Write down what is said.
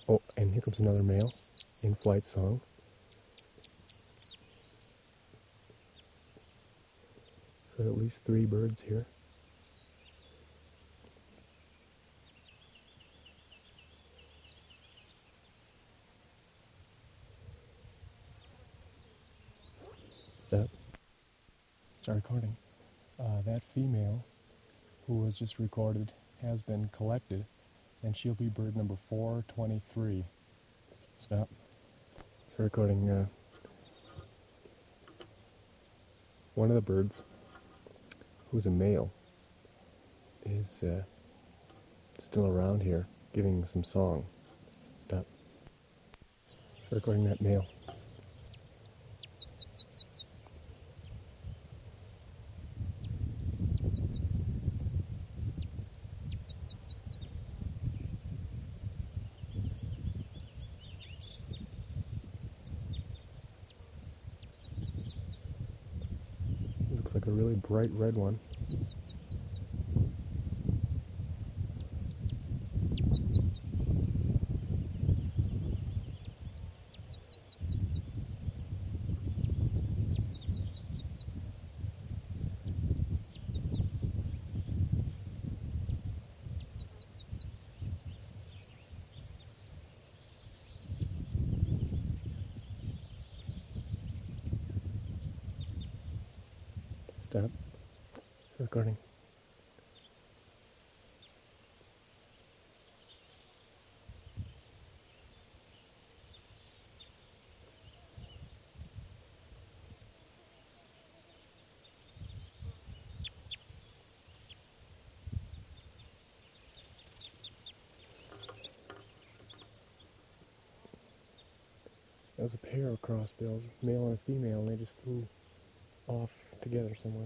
Oh, and here comes another male in-flight song. So at least 3 birds here. Stop. Start recording. That female who was just recorded has been collected, and she'll be bird number 423. Stop. Start recording. One of the birds, who's a male, is still around here giving some song. Stop. Start recording that male. Looks like a really bright red one. Stop. Start recording. That was a pair of crossbills, male and a female, and they just flew off together somewhere.